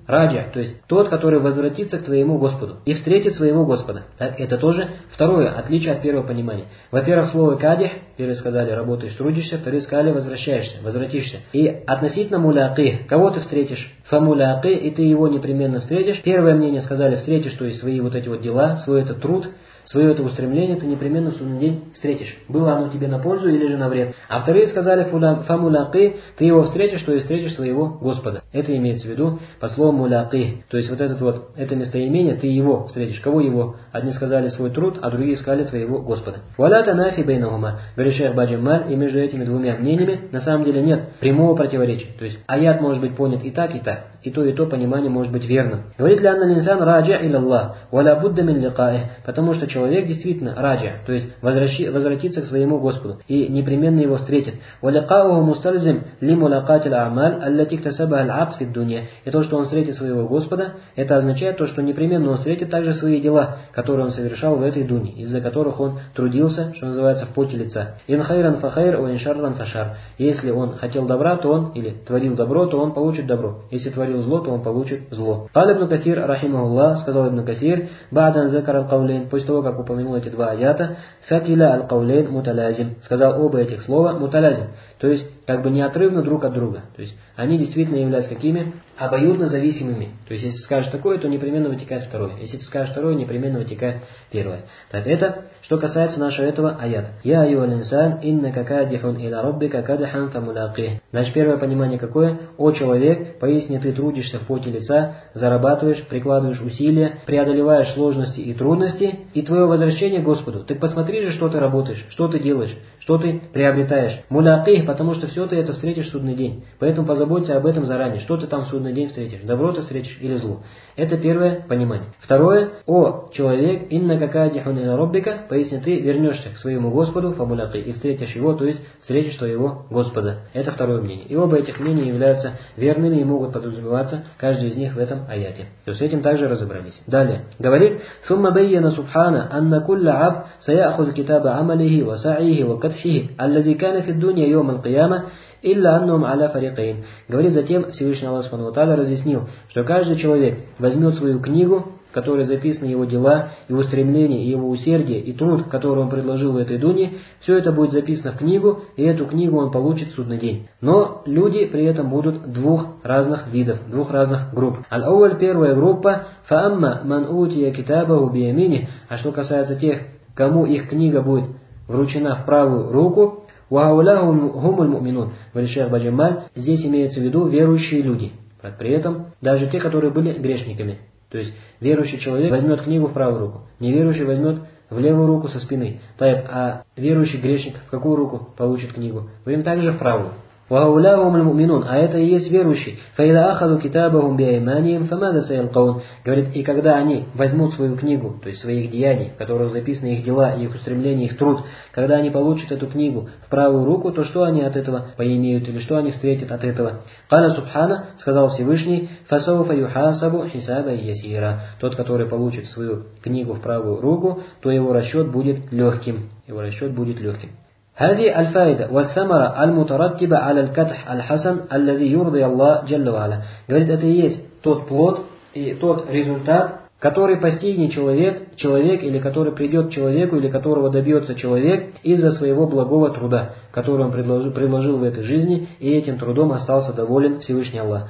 раджа, то есть тот, который возвратится к твоему Господу и встретит своего Господа. Это тоже второе отличие от первого понимания. Во-первых, слово кадих, первые сказали работаешь, трудишься, вторые сказали возвращаешься, возвратишься. И относительно муляки, кого ты встретишь? Фамуляки, и ты его непременно встретишь. Первое мнение сказали встретишь, то есть свои вот эти вот дела, свой этот труд, свое это устремление ты непременно в судный день встретишь. Было оно тебе на пользу или же на вред. А вторые сказали фамуляки, ты его встретишь, то есть встретишь своего Господа. Это имеется в виду по слову муляки. То есть вот этот вот, это местоимение, ты его встретишь. Кого его? Одни сказали свой труд, а другие сказали твоего Господа. Валя танафи бейнахума, говорит шейх Баджамаль, и между этими двумя мнениями на самом деле нет прямого противоречия. То есть аят может быть понят и так, и так. И то, и то понимание может быть верным. Говорит ли анна линсан раджа илля Аллах, валя будда мин ликаих, потому что человек действительно раджа, то есть возвращи, возвратится к своему Господу и непременно его встретит. Валикауху мустальзим ли мулакатил амаль, аллати ктасабаха аль-абд фид дунья. И то, что он встретит своего Господа, это означает то, что непременно он встретит также свои дела, которые он совершал в этой дуне, из-за которых он трудился, что называется, в поте лица. Ин хайран фахайр, о ин шарран фашар. Если он хотел добра, то он, или творил добро, то он получит добро. Если творил зло, то он получит зло. Кал ибн Касир, рахимахуллах, сказал ибн Касир, ба'дан закар аль-каулейн, после того, как упомянул эти два аята, факиля аль-каулейн муталязим, сказал оба этих слова муталязим, то есть как бы неотрывно друг от друга. То есть они действительно являются какими? Обоюдно зависимыми. То есть если скажешь такое, то непременно вытекает второе. Если ты скажешь второе, непременно вытекает первое. Так, это что касается нашего этого аята. Я аюаль инсан иннака кадихун иля роббика кадихан фамуляких. Значит, первое понимание какое? О человек, поясни, ты трудишься в поте лица, зарабатываешь, прикладываешь усилия, преодолеваешь сложности и трудности, и твое возвращение к Господу. Ты посмотри же, что ты работаешь, что ты делаешь, что ты приобретаешь. Муляких, потому что все ты это встретишь в судный день. Поэтому позаботься об этом заранее. Что ты там в судный день встретишь? Добро ты встретишь или зло? Это первое понимание. Второе. О человек, иннака кадихун иля роббика, поясни, ты вернешься к своему Господу, фамуляки, и встретишь его, то есть встретишь твоего Господа. Это второе мнение. И оба этих мнения являются верными и могут подразумеваться, каждый из них в этом аяте. То есть с этим также разобрались. Далее. Говорит, ثم بين سبحانه أن كل عبد سيأخذ كتاب عمله وسعيه وكدحه الذي كان في الدنيا يوم القيامة إلا أنهم على فريقين. Говорит затем Всевышний Аллах Субхану ва Тааля разъяснил, что каждый человек возьмет свою книгу, в которой записаны его дела, его стремления, его усердие и труд, который он предложил в этой дуне, все это будет записано в книгу, и эту книгу он получит в судный день. Но люди при этом будут двух разных видов, двух разных групп. Аль-Ауль, первая группа, фаамма ман утия китабаху биямини, а что касается тех, кому их книга будет вручена в правую руку, ваауляхум хумуль муминун, говорит шейх Баджамаль, здесь имеется в виду верующие люди. При этом даже те, которые были грешниками. То есть верующий человек возьмет книгу в правую руку, неверующий возьмет в левую руку со спины. А верующий грешник в какую руку получит книгу? Говорим также в правую. وَهَوْلَاهُمُ الْمُؤْمِنُونَ, а это и есть верующий. فَإِذَا أَخَذُوا كِتَابَهُمْ بِأَيْمَانِهِمْ فَمَاذَا سَيَلْقَوْنَ. Говорит, и когда они возьмут свою книгу, то есть своих деяний, в которых записаны их дела, их устремления, их труд, когда они получат эту книгу в правую руку, то что они от этого поимеют, или что они встретят от этого? قال سبحانه, сказал Всевышний, فَسَوْفَ يُحَاسَبُ حِسَابًا يَسِيرًا. Тот, который получит свою книгу в правую руку, то его расчет будет легким. Его расчет будет легким. هذه الفائدة والثمرة المترتبة على الكدح الحسن الذي يرضي الله جل وعلا. Говорит, это и есть тот плод и тот результат, который постигнет человек, человек или который придет к человеку, или которого добьется человек из-за своего благого труда, который он предложил, предложил в этой жизни, и этим трудом остался доволен Всевышний Аллах.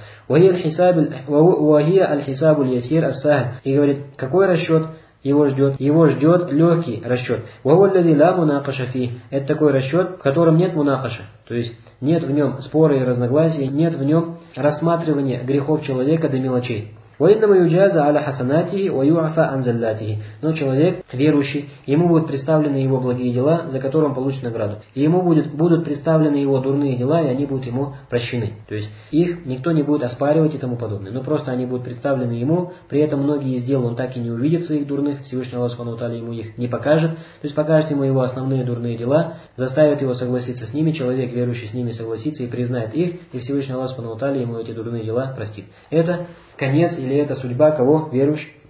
И говорит, какой расчет его ждет? Его ждет легкий расчет. Это такой расчет, в котором нет мунакаша. То есть нет в нем спора и разногласий, нет в нем рассматривания грехов человека до мелочей. Но человек, верующий, ему будут представлены его благие дела, за которые он получит награду. И ему будет, будут представлены его дурные дела, и они будут ему прощены. То есть их никто не будет оспаривать и тому подобное. Но просто они будут представлены ему, при этом многие из дел он так и не увидит своих дурных, Всевышний Аллах Субхану ва Тааля ему их не покажет. То есть покажет ему его основные дурные дела, заставит его согласиться с ними, человек, верующий, с ними согласится и признает их, и Всевышний Аллах Субхану ва Тааля ему эти дурные дела простит. Это конец или это судьба кого? Верующих,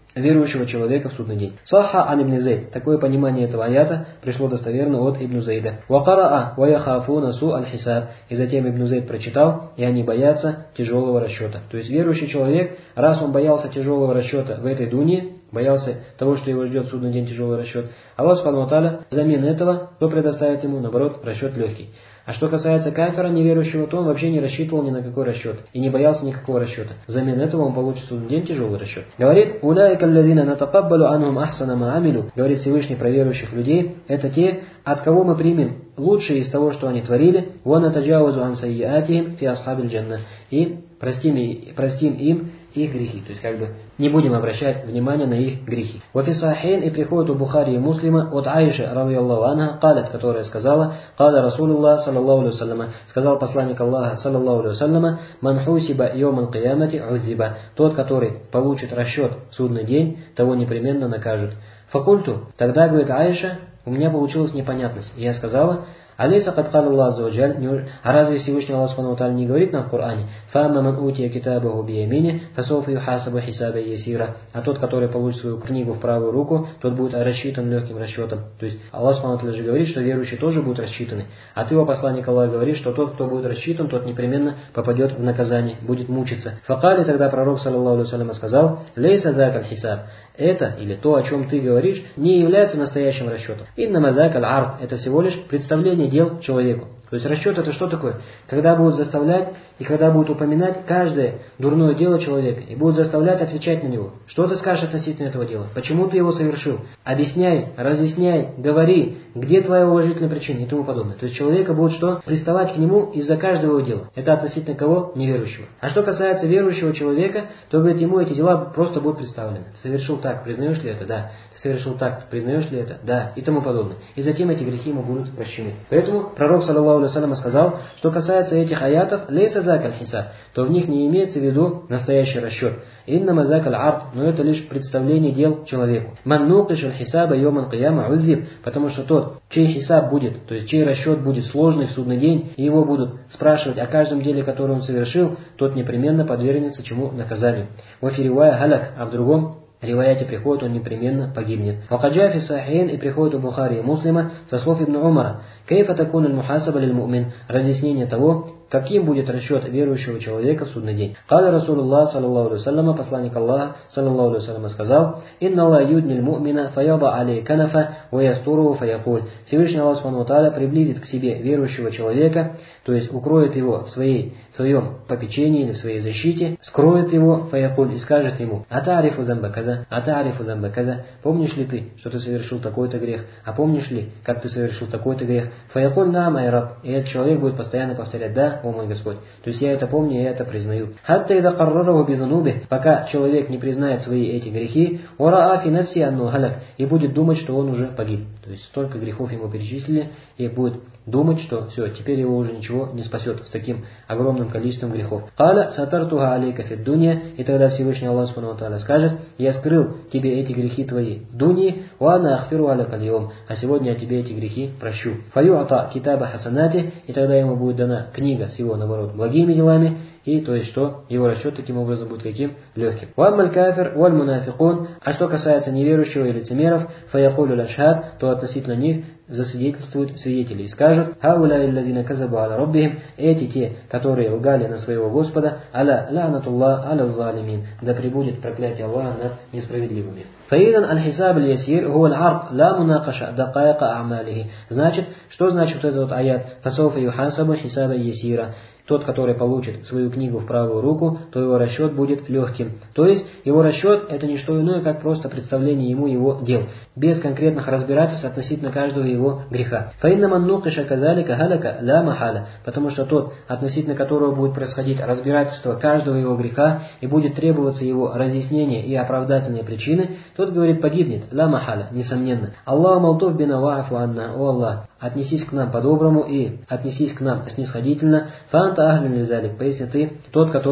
верующего человека в судный день. Сахха ан ибн Зейд. Такое понимание этого аята пришло достоверно от Ибн Зейда. Вакараа ва яхафуна су аль-хисаб. И затем Ибн Зейд прочитал, и они боятся тяжелого расчета. То есть верующий человек, раз он боялся тяжелого расчета в этой дуне, боялся того, что его ждет в судный день тяжелый расчет, Аллах субхану ва тааля взамен этого, то предоставит ему, наоборот, расчет легкий. А что касается кафира, неверующего, то он вообще не рассчитывал ни на какой расчет и не боялся никакого расчета. Взамен этого он получит в судный день тяжелый расчет. Говорит, «Уляйка аллазина натакаббалу анхум ахсана ма амилу». Говорит Всевышний про верующих людей, это те, от кого мы примем лучшее из того, что они творили, «Ва натаджавазу ан сайяатихим фи асхабиль джанна». И простим, простим им их грехи. То есть как бы не будем обращать внимание на их грехи. Вафи сахейн, и приходит у Бухари и Муслима от Аиши, радийаллаху анха, калят, которая сказала, каля Расулуллах, саллаллаху алейхи вассаляма, сказал посланник Аллаха, саллаллаху алейхи вассаляма, ман хусиба йоман киямати узиба, тот, который получит расчет в судный день, того непременно накажут. Факульту, тогда, говорит Аиша, у меня получилась непонятность. И я сказала, алейса кад каля Аллах азза ва джаль, а разве Всевышний Аллах субхану ва тааля не говорит нам в Коране, фаамма ман утия китабаху биямини, фасофа юхасабу хисаба ясира, а тот, который получит свою книгу в правую руку, тот будет рассчитан легким расчетом. То есть Аллах субхану ва тааля же говорит, что верующие тоже будут рассчитаны, а ты, его посланник Аллаха, говоришь, что тот, кто будет рассчитан, тот непременно попадет в наказание, будет мучиться. Факали, тогда пророк, саллаллаху алейхи вассалям, сказал, лейса закаль хисаб, это или то, о чем ты говоришь, не является настоящим расчетом. Иннама закаль арт, это всего лишь представление дел человеку. То есть расчет это что такое? Когда будут заставлять и когда будут упоминать каждое дурное дело человека и будут заставлять отвечать на него. Что ты скажешь относительно этого дела? Почему ты его совершил? Объясняй, разъясняй, говори, где твоя уважительная причина и тому подобное. То есть человека будет что? Приставать к нему из-за каждого его дела. Это относительно кого? Неверующего. А что касается верующего человека, то, говорит, ему эти дела просто будут представлены. Ты совершил так, признаешь ли это? Да. Ты совершил так, признаешь ли это? Да. И тому подобное. И затем эти грехи ему будут прощены. Поэтому пророк, саллаллаху алейхи вассалям, сказал, что касается этих аятов, лейса закаль хисаб, то в них не имеется в виду настоящий расчет. Иннама закаль арт, но это лишь представление дел человеку. Ман нукишаль хисаба йоман кияма узиб, потому что тот, чей хисаб будет, то есть чей расчет будет сложный в судный день, и его будут спрашивать о каждом деле, которое он совершил, тот непременно подвергнется чему? Наказанию. Вафиривая галяк, а в другом риваяте приходит, он непременно погибнет. Вакаджафи сахейн, и приходит у Бухари и Муслима со слов Ибн Умара. Кейфа такун аль-мухасаба лиль-му'мин, разъяснение того, каким будет расчет верующего человека в судный день. Каля Расулуллах, саллаллаху алейхи вассалям, посланник Аллаха, саллаллаху алейхи вассалям, сказал, «Инна Аллах юдниль му'мина, фаяба алей канафа, ва ястуру фаякуль». Всевышний Аллах субхану ва тааля приблизит к себе верующего человека, то есть укроет его в, своей, в своем попечении или в своей защите, скроет его, фаякуль, и скажет ему, «Атарифу замба каза, атарифу замба каза». Помнишь ли ты, что ты совершил такой-то грех? А помнишь ли, как ты совершил такой-то грех? Фаякуль наам ай раб. И этот человек будет постоянно повторять, да, о мой Господь. То есть я это помню, я это признаю. Хатта ида каррараху бизануби, пока человек не признает свои эти грехи, ораа фи нафси анну халяк, и будет думать, что он уже погиб. То есть столько грехов ему перечислили, и будет думать, что все, теперь его уже ничего не спасет с таким огромным количеством грехов. Каля сатартуха алейка фид дунья, и тогда Всевышний Аллах субхану ва тааля скажет, я скрыл тебе эти грехи твои в дуньи, ва ана ахфиру аля кальйом, а сегодня я тебе эти грехи прощу. Фаюата китаба хасанати, и тогда ему будет дана книга с его, наоборот, благими делами, и то есть что? Его расчет таким образом будет каким? Легким. Ваммаль кафир валь мунафикун, а что касается неверующего и лицемеров, фаякулю лашхад, то относительно них засвидетельствуют свидетели и скажут, хауля иллазина казабу аля роббихим, эти те, которые лгали на своего Господа, аля ла'натуллах аля залимин, да пребудет проклятие Аллаха над несправедливыми. Фаидан аль-хисаб аль-ясир хуа аль-ард ла мунакаша дакайка а'малихи. Значит, что значит вот этот вот аят? Фасофа юхасабу хисаба ясира. Тот, который получит свою книгу в правую руку, то его расчет будет легким. То есть, его расчет – это не что иное, как просто представление ему его дел, без конкретных разбирательств относительно каждого его греха. «Фаиннаман нукиша казалика галяка ла махаля», потому что тот, относительно которого будет происходить разбирательство каждого его греха, и будет требоваться его разъяснение и оправдательные причины, тот, говорит, погибнет, ла махаля, несомненно. Аллаху малтуф бина ваафу анна, о Аллах, отнесись к нам по-доброму и отнесись к нам снисходительно, фанта ахлюн лизалик, поясни ты, тот, который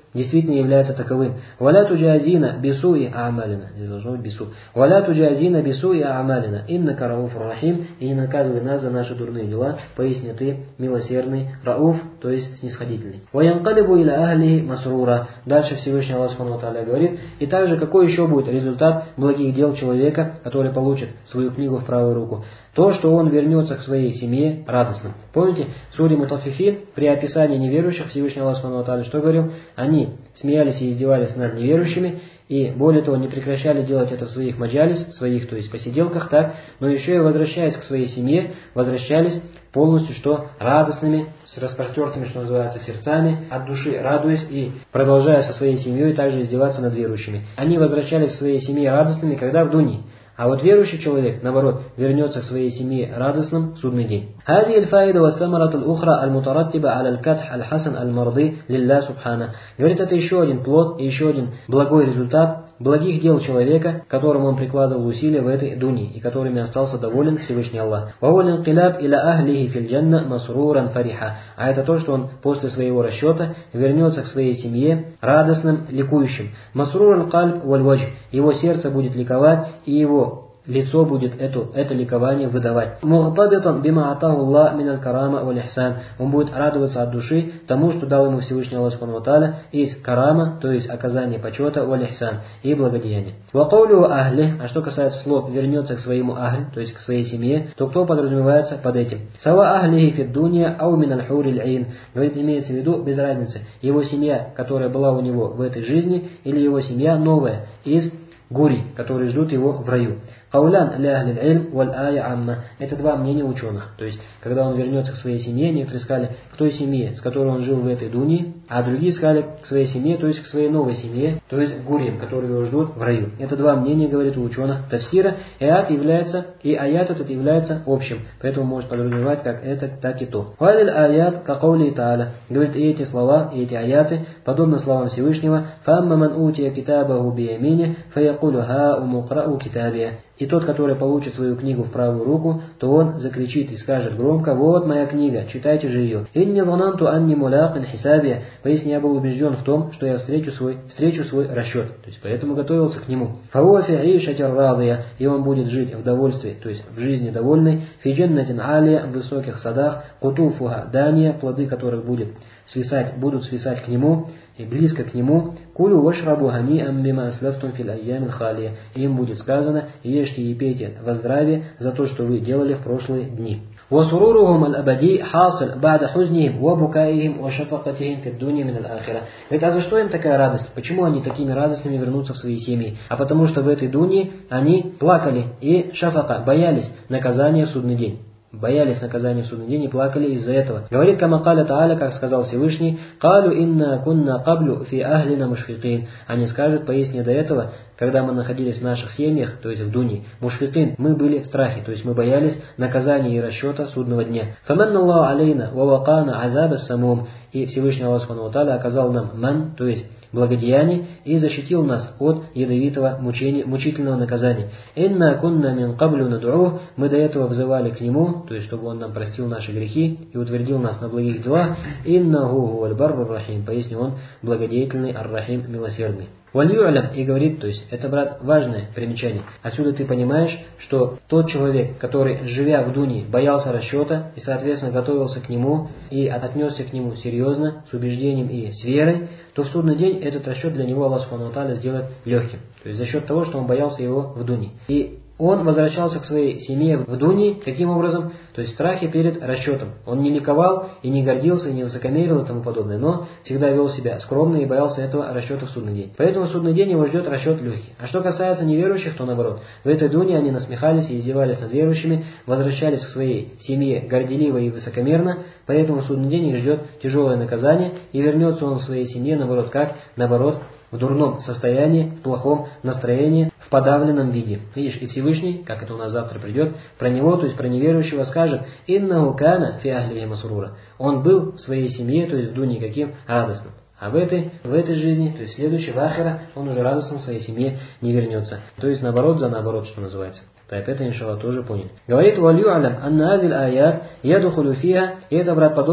действительно является таковым. «Валя туджазина бисуи а'малина». Здесь должно быть бису. «Валя туджазина бисуи а'малина. Иннака рауфур рахим». И не наказывай нас за наши дурные дела, поясни ты милосердный, рауф, то есть снисходительный. «Ваянкалибу иля ахлихи масрура». Дальше Всевышний Аллах Субхану ва Тааля говорит. И также какой еще будет результат благих дел человека, который получит свою книгу в правую руку? То, что он вернется к своей семье радостным. Помните, в суре Мутаффифин при описании неверующих Всевышний Аллах Субхану ва Тааля что говорил? Они смеялись и издевались над неверующими, и более того, не прекращали делать это в своих маджалис, в своих, то есть посиделках, так, но еще и возвращаясь к своей семье, возвращались полностью, что радостными, с распростертыми, что называется, сердцами, от души радуясь и продолжая со своей семьей также издеваться над верующими. Они возвращались к своей семье радостными, когда в дуни. А вот верующий человек, наоборот, вернется к своей семье радостным в судный день. هذه الفائدة والثمرة الأخرى المترتبة على الكدح الحسن المرضي لله سبحانه. Говорит, это еще один плод и еще один благой результат благих дел человека, которым он прикладывал усилия в этой дуне и которыми остался доволен Всевышний Аллах. وهو الانقلاب إلى أهله في الجنة مسرورا فرحا. А это то, что он после своего расчета вернется к своей семье радостным, ликующим. مسرور القلب والوجه. Его сердце будет ликовать и его лицо будет это, это ликование выдавать. «Мухтабитан бима атаху Аллах мин аль-карама валь-ихсан». Он будет радоваться от души тому, что дал ему Всевышний Аллах Субхану ва Тааля из карама, то есть оказание почета, валь-ихсан и благодеяния. «Ва каулю ахли». А что касается слов «вернется к своему ахль», то есть к своей семье, то кто подразумевается под этим? «Сава ахлихи фид дунья ау мин аль-хури аль-айн». Говорит, имеется в виду без разницы. Его семья, которая была у него в этой жизни, или его семья новая из гури, которые ждут его в раю. Каулян ля ахлил ильм валь ая амма. Это два мнения ученых. То есть, когда он вернется к своей семье, некоторые сказали к той семье, с которой он жил в этой дуне, а другие сказали к своей семье, то есть к своей новой семье, то есть к гуриям, которые его ждут в раю. Это два мнения, говорит у ученых тафсира. И аят является, и аят этот является общим, поэтому может подразумевать как это, так и то. Валил аят какаули тааля. Говорит, и эти слова, и эти аяты, подобно словам Всевышнего, фамма ман утия китабаху биямине, фаякулю ха умукрау китабия. И тот, который получит свою книгу в правую руку, то он закричит и скажет громко: «Вот моя книга, читайте же ее». «Инни зананту анни мулякин хисабия». Поясни, я был убежден в том, что я встречу свой, встречу свой расчет. То есть, поэтому готовился к нему. «Фауа фи ишатир радия». И он будет жить в довольстве, то есть в жизни довольной. «Фи джаннатин алия», в высоких садах. «Кутуфуха дания», плоды которых будет свисать, будут свисать к нему и близко к нему. «Кулю вашрабу хани'ам бима аслафтум фил айямил халия». Им будет сказано: ешьте и пейте во здравие за то, что вы делали в прошлые дни. وسرورهم الأبدي حاصل بعد حزنهم وبكائهم وشفقتهم في الدنيا من الآخرة. Говорит, а за что им такая радость? Почему они такими радостными вернутся в свои семьи? А потому что в этой дуне они плакали и шафака, боялись наказания в судный день. Боялись наказания в судный день и плакали из-за этого. Говорит Камакаля Тааля, как сказал Всевышний: «Калю инна кунна каблю фи ахлина мушфикин». Они скажут, поясни до этого, когда мы находились в наших семьях, то есть в дуне, мушфикин, мы были в страхе, то есть мы боялись наказания и расчета судного дня. Фаманна Аллаху алейна ва вакана азаба самум. И Всевышний Аллах Субхану ва Тааля оказал нам ман, то есть благодеяние, и защитил нас от ядовитого мучения, мучительного наказания. «Инна кунна мин каблю наду'ух». Мы до этого взывали к Нему, то есть чтобы Он нам простил наши грехи и утвердил нас на благих делах. «Иннаху хуаль барру рахим». Пояснил Он, благодетельный ар-рахим, милосердный. Валь-ю'лям, и говорит, то есть это, брат, важное примечание. Отсюда ты понимаешь, что тот человек, который, живя в дуне, боялся расчета и, соответственно, готовился к нему и отнесся к нему серьезно, с убеждением и с верой, то в судный день этот расчет для него Аллах Субхану ва Тааля сделает легким. То есть за счет того, что он боялся его в дуне. И он возвращался к своей семье в дуне, каким образом? То есть в страхе перед расчетом. Он не ликовал и не гордился, и не высокомерил и тому подобное, но всегда вел себя скромно и боялся этого расчета в судный день. Поэтому в судный день его ждет расчет легкий. А что касается неверующих, то наоборот. В этой дуне они насмехались и издевались над верующими, возвращались к своей семье горделиво и высокомерно, поэтому в судный день их ждет тяжелое наказание, и вернется он в своей семье, наоборот, как? Наоборот, в дурном состоянии, в плохом настроении, в подавленном виде. Видишь, и Всевышний, как это у нас завтра придет, про него, то есть про неверующего, скажет: «Иннаху кана фи ахлихи масрура». Он был в своей семье, то есть в дуне каким? Радостным. А в этой, в этой жизни, то есть следующей, в ахира, он уже радостным в своей семье не вернется. То есть наоборот за наоборот, что называется. Так, это, иншаллах, тоже поняли. Говорит: «Валью алям, анна азиль аят ядухулю фиха». И это, брат, подобно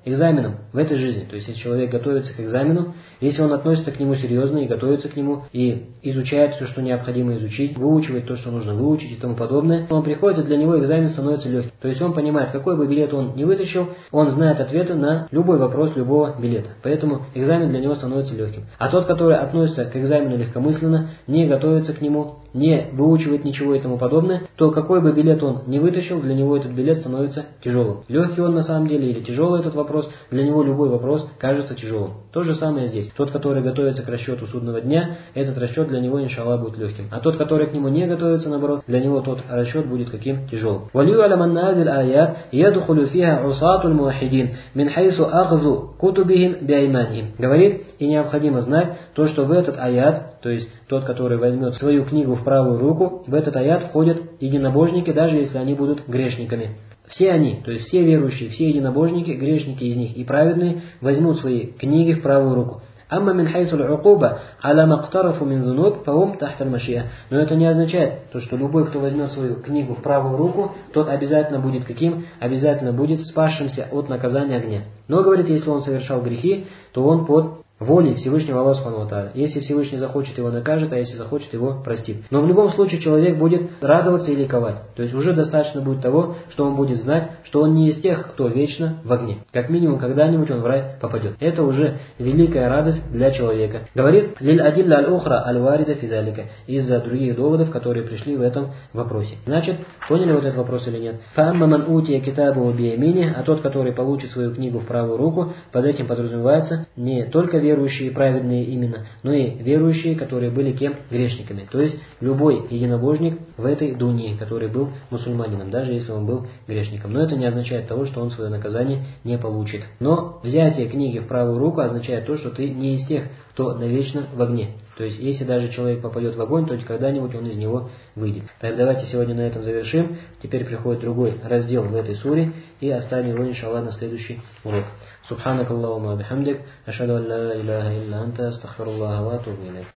экзаменом в этой жизни. То есть, если человек готовится к экзамену, если он относится к нему серьезно и готовится к нему, и изучает все, что необходимо изучить, выучивает то, что нужно выучить и тому подобное, он приходит, и для него экзамен становится легким. То есть, он понимает, какой бы билет он ни вытащил, он знает ответы на любой вопрос любого билета. Поэтому экзамен для него становится легким. А тот, который относится к экзамену легкомысленно, не готовится к нему, не выучивает ничего и тому подобное, то какой бы билет он не вытащил, для него этот билет становится тяжелым. Легкий он на самом деле или тяжелый этот вопрос, для него любой вопрос кажется тяжелым. То же самое здесь. Тот, который готовится к расчету судного дня, этот расчет для него, иншаллах, будет легким. А тот, который к нему не готовится, наоборот, для него тот расчет будет каким? Тяжелым. وَلْيُعْلَمَ أَنَّ هَذِهِ الْآيَاتِ يَدْخُلُ فِيهَا عُصَاةُ الْمُوَحِّدِينَ مِنْ حَيْثُ أَخْذُ كُتُبِهِمْ بِأَيْمَانِهِمْ. Говорит, и необходимо знать то, что в этот аят, то есть тот, который возьмет свою книгу в правую руку, в этот аят входят единобожники, даже если они будут грешниками. Все они, то есть все верующие, все единобожники, грешники из них и праведные, возьмут свои книги в правую руку. Амма мин хайсуль укуба аля мактарафу мин зунуб фаум тахталь машия. Но это не означает, то, что любой, кто возьмет свою книгу в правую руку, тот обязательно будет каким? Обязательно будет спасшимся от наказания огня. Но, говорит, если он совершал грехи, то он под волей Всевышнего Аллаха Субхану ва Тааля. Если Всевышний захочет, его накажет, а если захочет, его простит. Но в любом случае человек будет радоваться и ликовать. То есть уже достаточно будет того, что он будет знать, что он не из тех, кто вечно в огне. Как минимум, когда-нибудь он в рай попадет. Это уже великая радость для человека. Говорит, лиль адилля аль-ухра аль-варида фидалика. Из-за других доводов, которые пришли в этом вопросе. Значит, поняли вот этот вопрос или нет? Фаамма ман утия китабу биямини, а тот, который получит свою книгу в правую руку, под этим подразумевается не только вера, верующие праведные именно, но и верующие, которые были кем? Грешниками. То есть любой единобожник в этой дунье, который был мусульманином, даже если он был грешником. Но это не означает того, что он свое наказание не получит. Но взятие книги в правую руку означает то, что ты не из тех, кто навечно в огне. То есть если даже человек попадет в огонь, то когда-нибудь он из него выйдет. Так, давайте сегодня на этом завершим. Теперь приходит другой раздел в этой суре и оставим его, иншаллах, на следующий урок. Субханак Аллахумма бихамдик, ашхаду ан ла илляха илля анта, астагфируллаха ва атубу илейк.